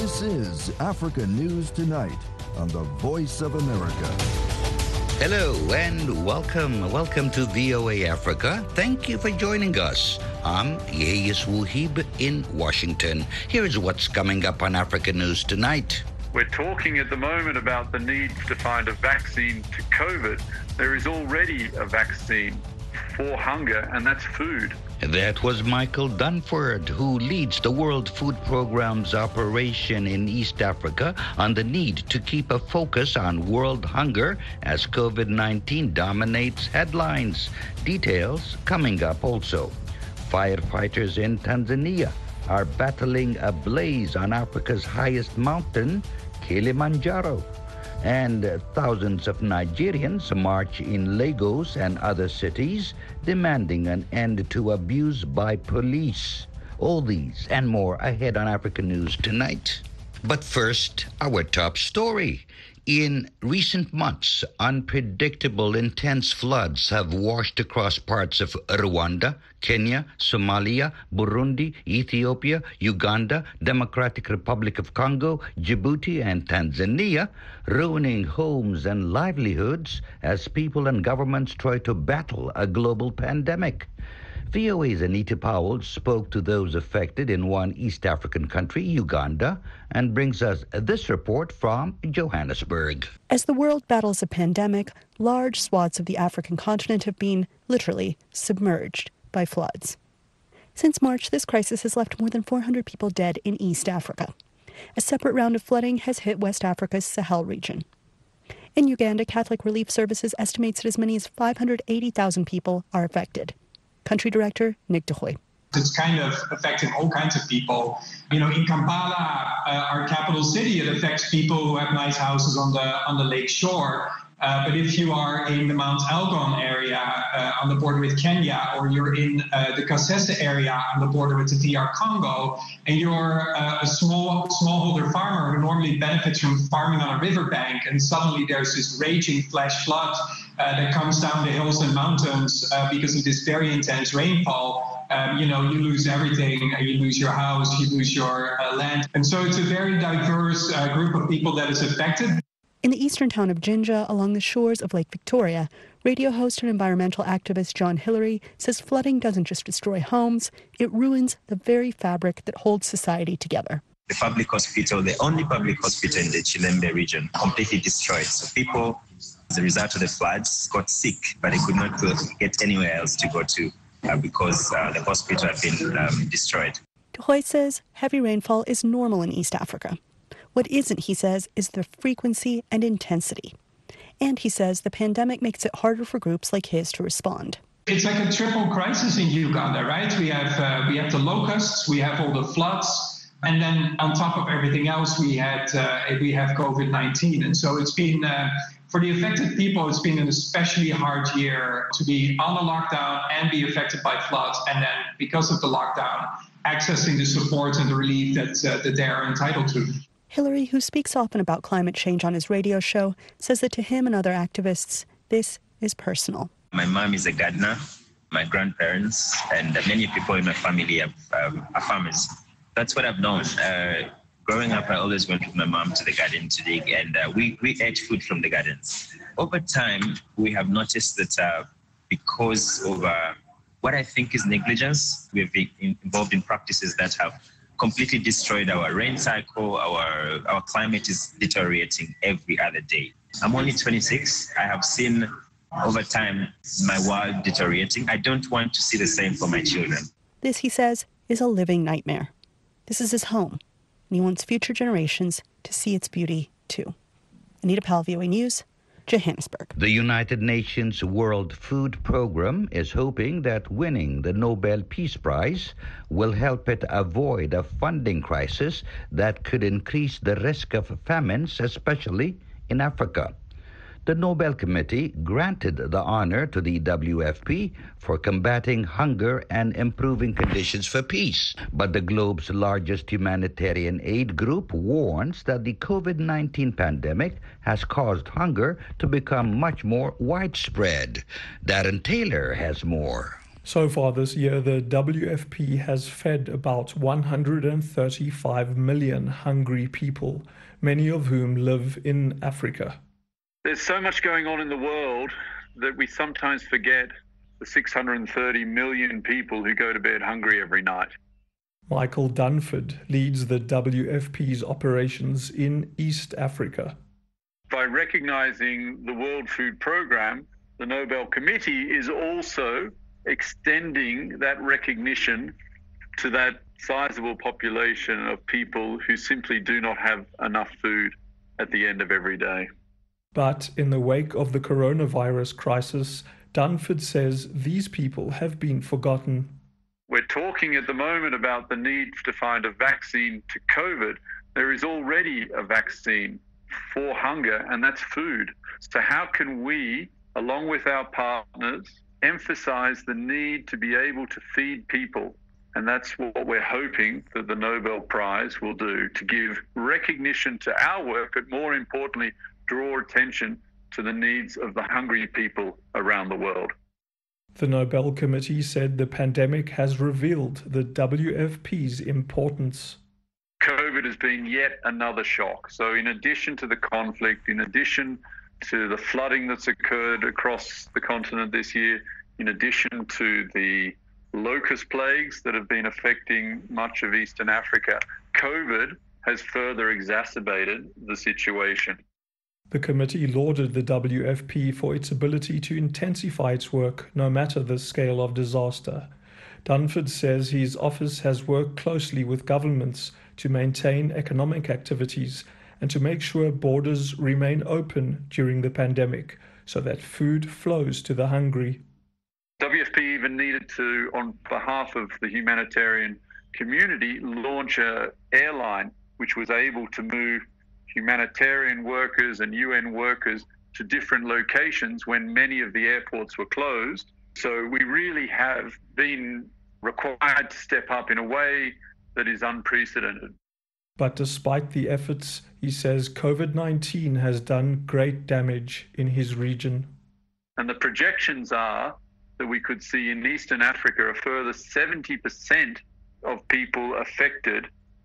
This is Africa News Tonight on the Voice of America. Hello and welcome. Welcome to VOA Africa. Thank you for joining us. I'm Yeyes Wuhib in Washington. Here's what's coming up on Africa News Tonight. We're talking at the moment about the need to find a vaccine to COVID. There is already a vaccine for hunger, and that's food. That was Michael Dunford, who leads the World Food Programme's operation in East Africa on the need to keep a focus on world hunger as COVID-19 dominates headlines. Details coming up also. Firefighters in Tanzania are battling a blaze on Africa's highest mountain, Kilimanjaro. And thousands of Nigerians march in Lagos and other cities demanding an end to abuse by police. All these and more ahead on African News Tonight. But first, our top story. In recent months, unpredictable intense floods have washed across parts of Rwanda, Kenya, Somalia, Burundi, Ethiopia, Uganda, Democratic Republic of Congo, Djibouti, and Tanzania, ruining homes and livelihoods as people and governments try to battle a global pandemic. VOA's Anita Powell spoke to those affected in one East African country, Uganda, and brings us this report from Johannesburg. As the world battles a pandemic, large swaths of the African continent have been, literally, submerged by floods. Since March, this crisis has left more than 400 people dead in East Africa. A separate round of flooding has hit West Africa's Sahel region. In Uganda, Catholic Relief Services estimates that as many as 580,000 people are affected. Country Director Nick DeHoy. It's kind of affecting all kinds of people. You know, in Kampala, our capital city, it affects people who have nice houses on the lake shore. But if you are in the Mount Elgon area on the border with Kenya, or you're in the Kasese area on the border with the DR Congo, and you're a smallholder farmer who normally benefits from farming on a riverbank, and suddenly there's this raging flash flood that comes down the hills and mountains because of this very intense rainfall, you lose everything. You lose your house, you lose your land. And so it's a very diverse group of people that is affected. In the eastern town of Jinja, along the shores of Lake Victoria, radio host and environmental activist John Hillary says flooding doesn't just destroy homes, it ruins the very fabric that holds society together. The public hospital, the only public hospital in the Chilembe region, completely destroyed. So people, as a result of the floods, got sick, but they could not get anywhere else to go to because the hospital had been destroyed. DeHoy says heavy rainfall is normal in East Africa. What isn't, he says, is the frequency and intensity. And he says the pandemic makes it harder for groups like his to respond. It's like a triple crisis in Uganda, right? We have the locusts, we have all the floods, and then on top of everything else, we have COVID-19. And so it's been, for the affected people, it's been an especially hard year to be on a lockdown and be affected by floods. And then because of the lockdown, accessing the support and the relief that they are entitled to. Hillary, who speaks often about climate change on his radio show, says that to him and other activists, this is personal. My mom is a gardener, my grandparents, and many people in my family are farmers. That's what I've known. Growing up, I always went with my mom to the garden to dig, and we ate food from the gardens. Over time, we have noticed that because of what I think is negligence, we've been involved in practices that have completely destroyed our rain cycle. Our climate is deteriorating every other day. I'm only 26. I have seen over time my world deteriorating. I don't want to see the same for my children. This, he says, is a living nightmare. This is his home, and he wants future generations to see its beauty too. Anita Powell, VOA News, Johannesburg. The United Nations World Food Programme is hoping that winning the Nobel Peace Prize will help it avoid a funding crisis that could increase the risk of famines, especially in Africa. The Nobel Committee granted the honor to the WFP for combating hunger and improving conditions for peace. But the globe's largest humanitarian aid group warns that the COVID-19 pandemic has caused hunger to become much more widespread. Darren Taylor has more. So far this year, the WFP has fed about 135 million hungry people, many of whom live in Africa. There's so much going on in the world that we sometimes forget the 630 million people who go to bed hungry every night. Michael Dunford leads the WFP's operations in East Africa. By recognizing the World Food Programme, the Nobel Committee is also extending that recognition to that sizable population of people who simply do not have enough food at the end of every day. But in the wake of the coronavirus crisis, Dunford says these people have been forgotten. We're talking at the moment about the need to find a vaccine to COVID. There is already a vaccine for hunger, and that's food. So how can we, along with our partners, emphasize the need to be able to feed people? And that's what we're hoping that the Nobel Prize will do, to give recognition to our work, but more importantly, draw attention to the needs of the hungry people around the world. The Nobel Committee said the pandemic has revealed the WFP's importance. COVID has been yet another shock. So in addition to the conflict, in addition to the flooding that's occurred across the continent this year, in addition to the locust plagues that have been affecting much of Eastern Africa, COVID has further exacerbated the situation. The committee lauded the WFP for its ability to intensify its work no matter the scale of disaster. Dunford says his office has worked closely with governments to maintain economic activities and to make sure borders remain open during the pandemic so that food flows to the hungry. WFP even needed to, on behalf of the humanitarian community, launch an airline which was able to move humanitarian workers and UN workers to different locations when many of the airports were closed. So we really have been required to step up in a way that is unprecedented. But despite the efforts, he says COVID-19 has done great damage in his region. And the projections are that we could see in Eastern Africa a further 70% of people affected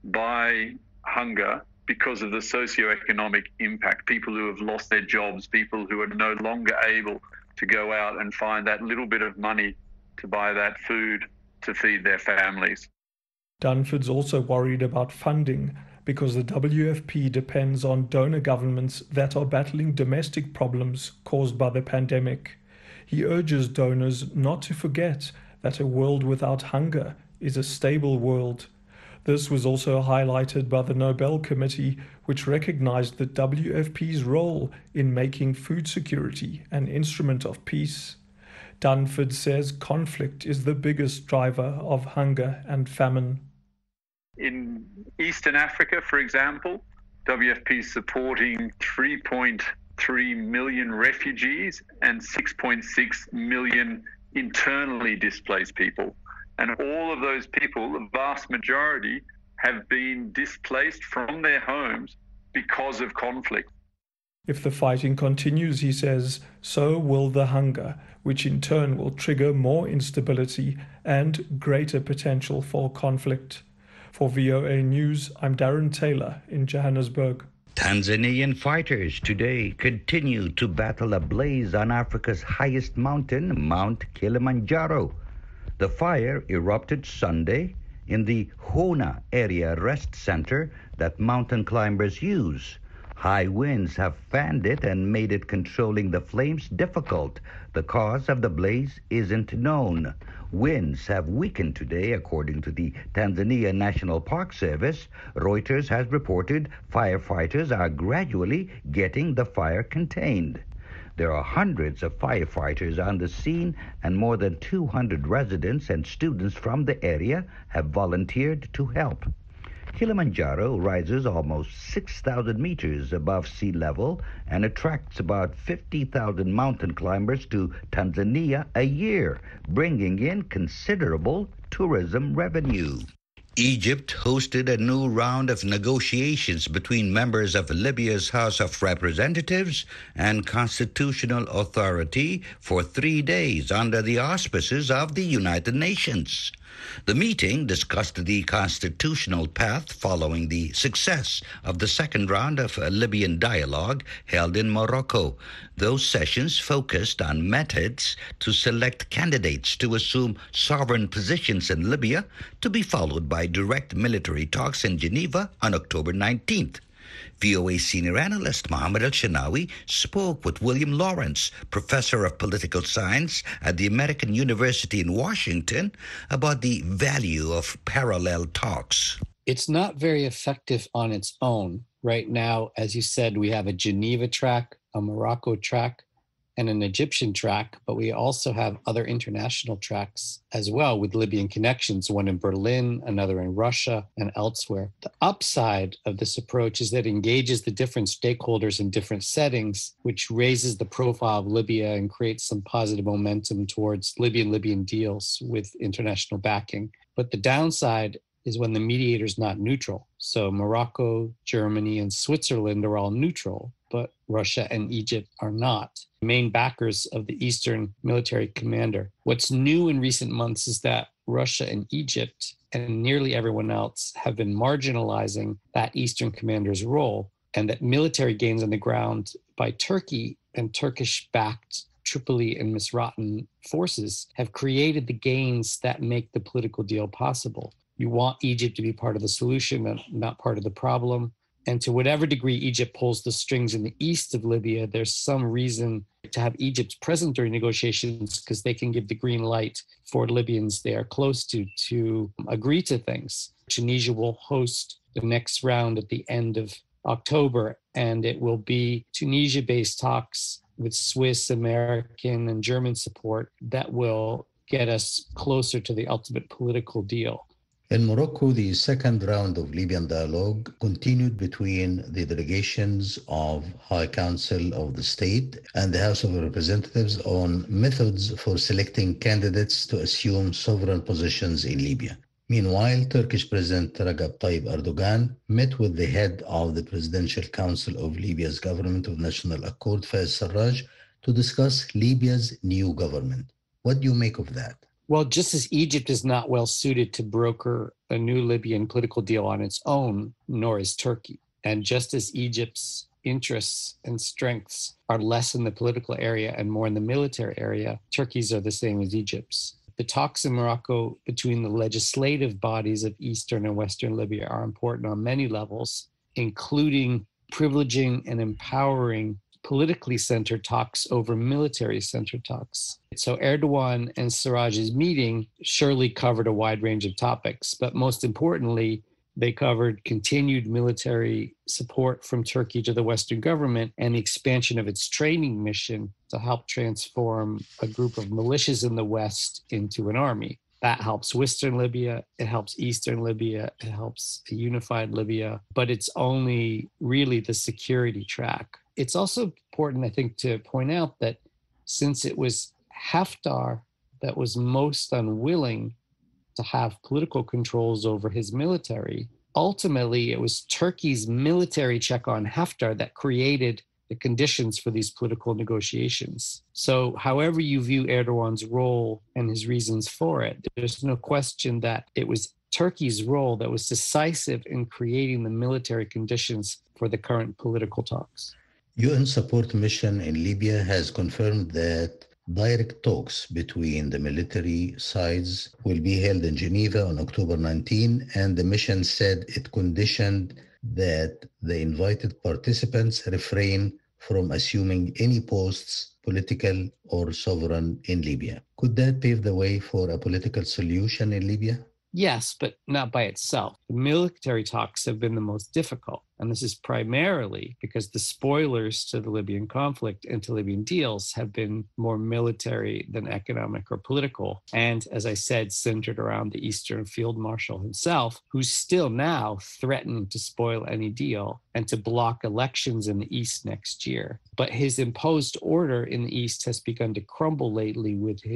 by hunger because of the socioeconomic impact, people who have lost their jobs, people who are no longer able to go out and find that little bit of money to buy that food to feed their families. Dunford's also worried about funding because the WFP depends on donor governments that are battling domestic problems caused by the pandemic. He urges donors not to forget that a world without hunger is a stable world. This was also highlighted by the Nobel Committee, which recognized the WFP's role in making food security an instrument of peace. Dunford says conflict is the biggest driver of hunger and famine. In Eastern Africa, for example, WFP is supporting 3.3 million refugees and 6.6 million internally displaced people. And all of those people, the vast majority, have been displaced from their homes because of conflict. If the fighting continues, he says, so will the hunger, which in turn will trigger more instability and greater potential for conflict. For VOA News, I'm Darren Taylor in Johannesburg. Tanzanian fighters today continue to battle a blaze on Africa's highest mountain, Mount Kilimanjaro. The fire erupted Sunday in the Hona area rest center that mountain climbers use. High winds have fanned it and made it controlling the flames difficult. The cause of the blaze isn't known. Winds have weakened today, according to the Tanzania National Park Service. Reuters has reported firefighters are gradually getting the fire contained. There are hundreds of firefighters on the scene, and more than 200 residents and students from the area have volunteered to help. Kilimanjaro rises almost 6,000 meters above sea level and attracts about 50,000 mountain climbers to Tanzania a year, bringing in considerable tourism revenue. Egypt hosted a new round of negotiations between members of Libya's House of Representatives and Constitutional Authority for 3 days under the auspices of the United Nations. The meeting discussed the constitutional path following the success of the second round of Libyan dialogue held in Morocco. Those sessions focused on methods to select candidates to assume sovereign positions in Libya, to be followed by direct military talks in Geneva on October 19th. VOA senior analyst Mohammed Al-Shinawi spoke with William Lawrence, professor of political science at the American University in Washington, about the value of parallel talks. It's not very effective on its own. Right now, as you said, we have a Geneva track, a Morocco track, and an Egyptian track, but we also have other international tracks as well with Libyan connections, one in Berlin, another in Russia, and elsewhere. The upside of this approach is that it engages the different stakeholders in different settings, which raises the profile of Libya and creates some positive momentum towards Libyan deals with international backing. But the downside is when the mediator is not neutral. So Morocco, Germany, and Switzerland are all neutral, but Russia and Egypt are not main backers of the Eastern military commander. What's new in recent months is that Russia and Egypt and nearly everyone else have been marginalizing that Eastern commander's role, and that military gains on the ground by Turkey and Turkish-backed Tripoli and Misratan forces have created the gains that make the political deal possible. You want Egypt to be part of the solution and not part of the problem. And to whatever degree Egypt pulls the strings in the east of Libya, there's some reason to have Egypt present during negotiations because they can give the green light for Libyans they are close to agree to things. Tunisia will host the next round at the end of October, and it will be Tunisia-based talks with Swiss, American, and German support that will get us closer to the ultimate political deal. In Morocco, the second round of Libyan dialogue continued between the delegations of High Council of the State and the House of Representatives on methods for selecting candidates to assume sovereign positions in Libya. Meanwhile, Turkish President Recep Tayyip Erdogan met with the head of the Presidential Council of Libya's Government of National Accord, Fayez Sarraj, to discuss Libya's new government. What do you make of that? Well, just as Egypt is not well suited to broker a new Libyan political deal on its own, nor is Turkey. And just as Egypt's interests and strengths are less in the political area and more in the military area, Turkey's are the same as Egypt's. The talks in Morocco between the legislative bodies of Eastern and Western Libya are important on many levels, including privileging and empowering politically centered talks over military centered talks. So Erdogan and Sarraj's meeting surely covered a wide range of topics, but most importantly, they covered continued military support from Turkey to the Western government and the expansion of its training mission to help transform a group of militias in the West into an army. That helps Western Libya, it helps Eastern Libya, it helps a unified Libya, but it's only really the security track. It's also important, I think, to point out that since it was Haftar that was most unwilling to have political controls over his military, ultimately it was Turkey's military check on Haftar that created the conditions for these political negotiations. So however you view Erdogan's role and his reasons for it, there's no question that it was Turkey's role that was decisive in creating the military conditions for the current political talks. UN support mission in Libya has confirmed that direct talks between the military sides will be held in Geneva on October 19, and the mission said it conditioned that the invited participants refrain from assuming any posts, political or sovereign, in Libya. Could that pave the way for a political solution in Libya? Yes, but not by itself. The military talks have been the most difficult. And this is primarily because the spoilers to the Libyan conflict and to Libyan deals have been more military than economic or political. And as I said, centered around the Eastern Field Marshal himself, who's still now threatened to spoil any deal and to block elections in the East next year. But his imposed order in the East has begun to crumble lately with his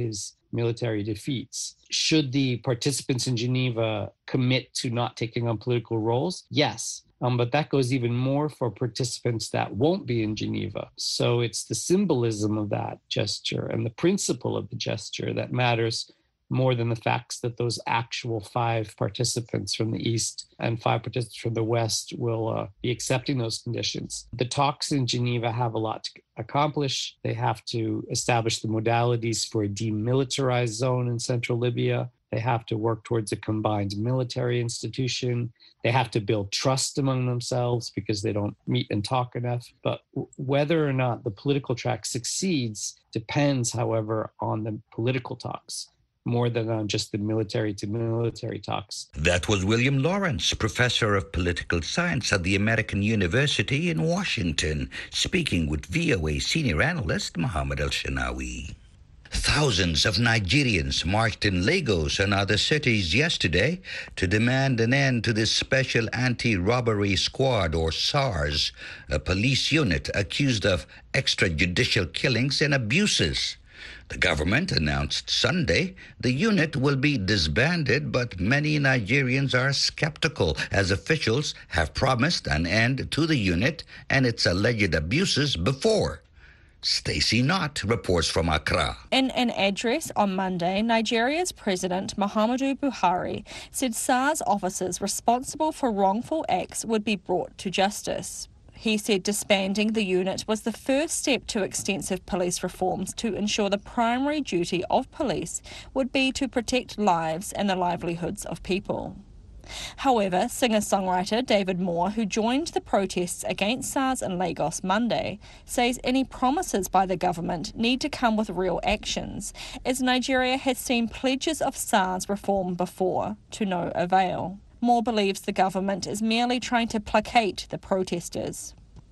military defeats. Should the participants in Geneva commit to not taking on political roles? Yes. But that goes even more for participants that won't be in Geneva. So it's the symbolism of that gesture and the principle of the gesture that matters more than the facts that those actual 5 participants from the East and 5 participants from the West will be accepting those conditions. The talks in Geneva have a lot to accomplish. They have to establish the modalities for a demilitarized zone in central Libya. They have to work towards a combined military institution. They have to build trust among themselves because they don't meet and talk enough. But whether or not the political track succeeds depends, however, on the political talks, more than on just the military-to-military talks. That was William Lawrence, professor of political science at the American University in Washington, speaking with VOA senior analyst Mohammed El-Shinawi. Thousands of Nigerians marched in Lagos and other cities yesterday to demand an end to the Special Anti-Robbery Squad, or SARS, a police unit accused of extrajudicial killings and abuses. The government announced Sunday the unit will be disbanded, but many Nigerians are skeptical as officials have promised an end to the unit and its alleged abuses before. Stacey Knott reports from Accra. In an address on Monday, Nigeria's President Muhammadu Buhari said SARS officers responsible for wrongful acts would be brought to justice. He said disbanding the unit was the first step to extensive police reforms to ensure the primary duty of police would be to protect lives and the livelihoods of people. However, singer-songwriter David Moore, who joined the protests against SARS in Lagos Monday, says any promises by the government need to come with real actions, as Nigeria has seen pledges of SARS reform before, to no avail. Moore believes the government is merely trying to placate the protesters.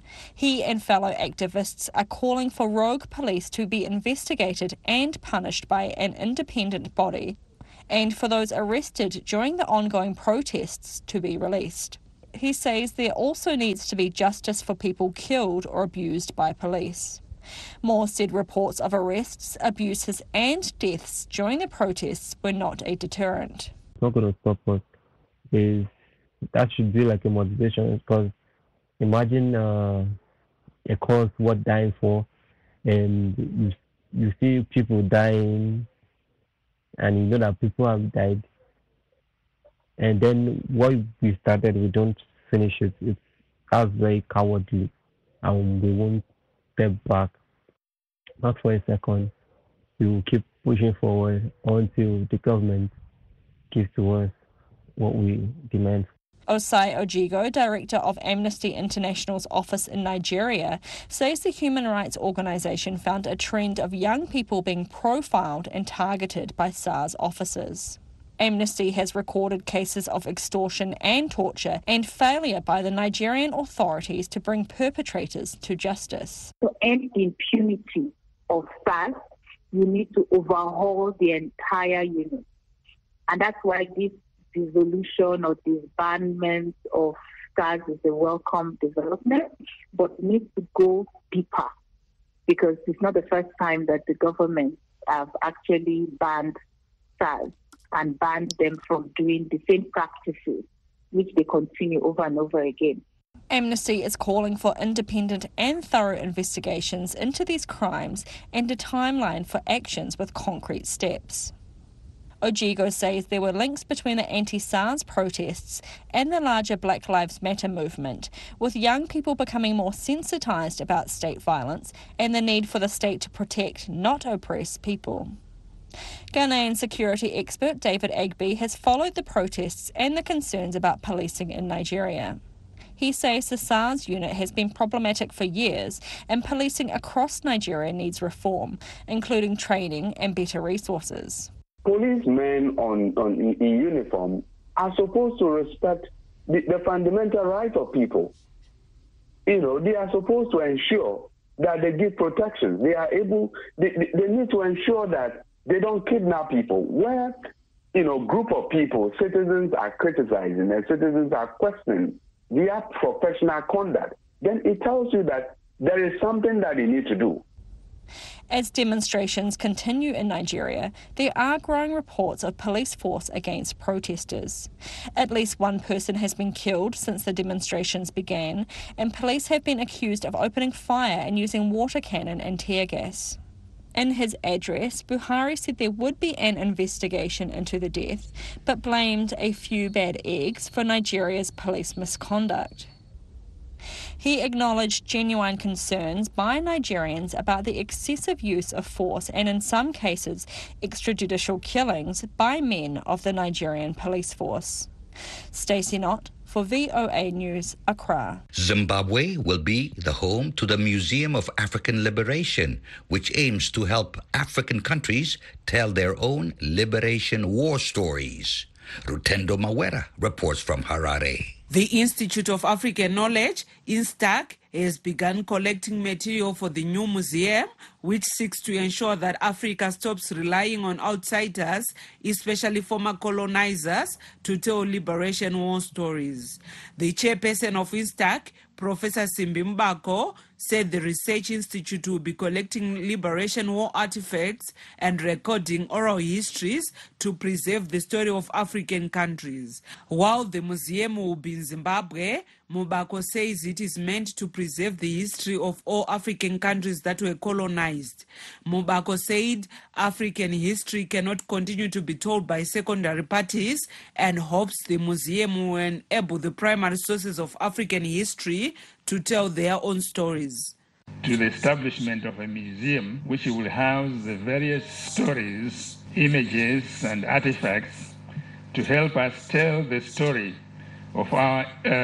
He and fellow activists are calling for rogue police to be investigated and punished by an independent body, and for those arrested during the ongoing protests to be released. He says there also needs to be justice for people killed or abused by police. Moore said reports of arrests, abuses and deaths during the protests were not a deterrent. It's not going to stop us. That should be like a motivation, because imagine a cause worth dying for, and you see people dying, and you know that people have died, and then what we started, we don't finish it. That's very cowardly, and we won't step back, not for a second. We will keep pushing forward until the government gives to us what we demand. Osai Ojigo, director of Amnesty International's office in Nigeria, says the human rights organisation found a trend of young people being profiled and targeted by SARS officers. Amnesty has recorded cases of extortion and torture and failure by the Nigerian authorities to bring perpetrators to justice. To end impunity of SARS, you need to overhaul the entire unit. And that's why this dissolution or disbandment of SARS is a welcome development, but it needs to go deeper, because it's not the first time that the government have actually banned SARS and banned them from doing the same practices, which they continue over and over again. Amnesty is calling for independent and thorough investigations into these crimes and a timeline for actions with concrete steps. Ojigo says there were links between the anti-SARS protests and the larger Black Lives Matter movement, with young people becoming more sensitised about state violence and the need for the state to protect, not oppress, people. Ghanaian security expert David Agbe has followed the protests and the concerns about policing in Nigeria. He says the SARS unit has been problematic for years and policing across Nigeria needs reform, including training and better resources. Policemen in uniform are supposed to respect the fundamental rights of people. They are supposed to ensure that they give protection. They need to ensure that they don't kidnap people. Where, group of people, citizens are criticizing and citizens are questioning their professional conduct, then it tells you that there is something that they need to do. As demonstrations continue in Nigeria, there are growing reports of police force against protesters. At least one person has been killed since the demonstrations began, and police have been accused of opening fire and using water cannon and tear gas. In his address, Buhari said there would be an investigation into the death, but blamed a few bad eggs for Nigeria's police misconduct. He acknowledged genuine concerns by Nigerians about the excessive use of force and, in some cases, extrajudicial killings by men of the Nigerian police force. Stacey Knott for VOA News, Accra. Zimbabwe will be the home to the Museum of African Liberation, which aims to help African countries tell their own liberation war stories. Rutendo Mawera reports from Harare. The Institute of African Knowledge, INSTAC, has begun collecting material for the new museum, which seeks to ensure that Africa stops relying on outsiders, especially former colonizers, to tell liberation war stories. The chairperson of INSTAC, Professor Simbi Mbako, said the research institute will be collecting liberation war artifacts and recording oral histories to preserve the story of African countries. While the museum will be in Zimbabwe, Mbako says it is meant to preserve the history of all African countries that were colonized. Mbako said African history cannot continue to be told by secondary parties and hopes the museum will enable the primary sources of African history to tell their own stories. To the establishment of a museum which will house the various stories, images and artifacts to help us tell the story of our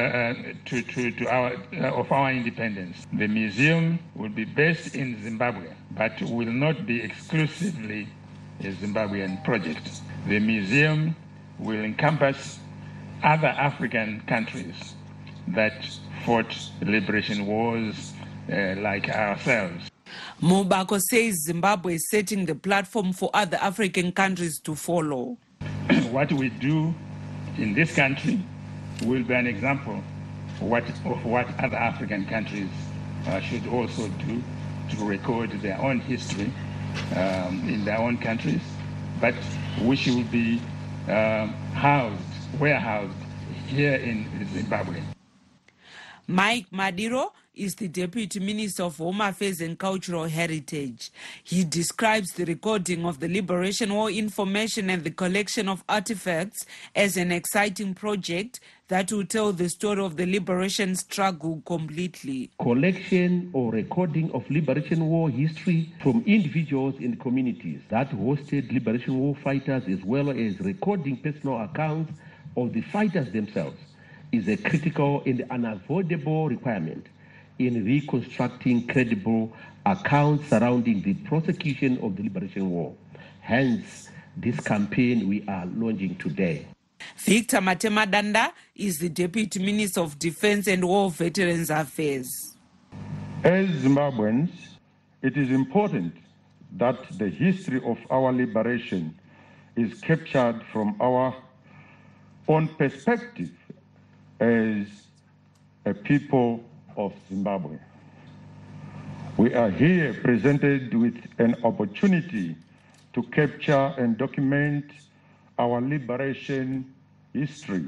of our independence. The museum will be based in Zimbabwe, but will not be exclusively a Zimbabwean project. The museum will encompass other African countries that fought liberation wars like ourselves. Mbako says Zimbabwe is setting the platform for other African countries to follow. What we do in this country will be an example of what other African countries should also do to record their own history in their own countries, but which will be warehoused here in Zimbabwe. Mike Madiro is the Deputy Minister of Home Affairs and Cultural Heritage. He describes the recording of the Liberation War information and the collection of artifacts as an exciting project that will tell the story of the liberation struggle completely. Collection or recording of Liberation War history from individuals and communities that hosted Liberation War fighters, as well as recording personal accounts of the fighters themselves, is a critical and unavoidable requirement in reconstructing credible accounts surrounding the prosecution of the Liberation War. Hence, this campaign we are launching today. Victor Matemadanda is the Deputy Minister of Defense and War Veterans Affairs. As Zimbabweans, it is important that the history of our liberation is captured from our own perspective as a people of Zimbabwe. We are here presented with an opportunity to capture and document our liberation history,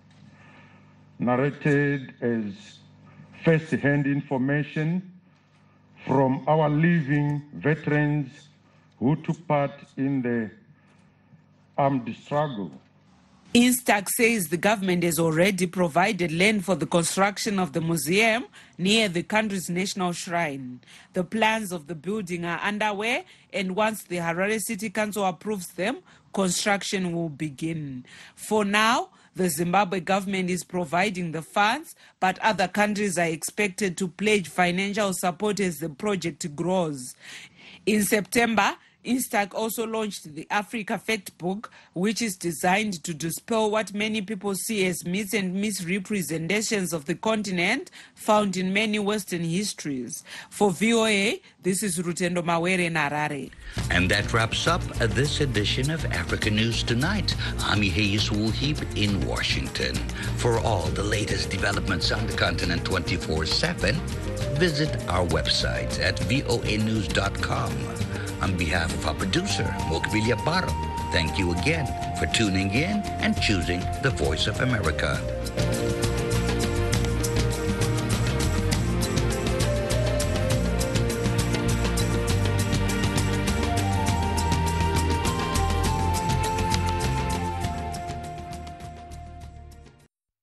narrated as first-hand information from our living veterans who took part in the armed struggle. INSTAC says the government has already provided land for the construction of the museum near the country's national shrine. The plans of the building are underway, and once the Harare City Council approves them, construction will begin. For now, the Zimbabwe government is providing the funds, but other countries are expected to pledge financial support as the project grows. In September, Instac also launched the Africa Fact Book, which is designed to dispel what many people see as myths and misrepresentations of the continent found in many Western histories. For VOA, this is Rutendo Mawere in Harare. And that wraps up this edition of Africa News Tonight. I'm Hayes Wuhib in Washington. For all the latest developments on the continent 24/7, visit our website at voanews.com. On behalf of our producer, Mokbilia Baro, thank you again for tuning in and choosing the Voice of America.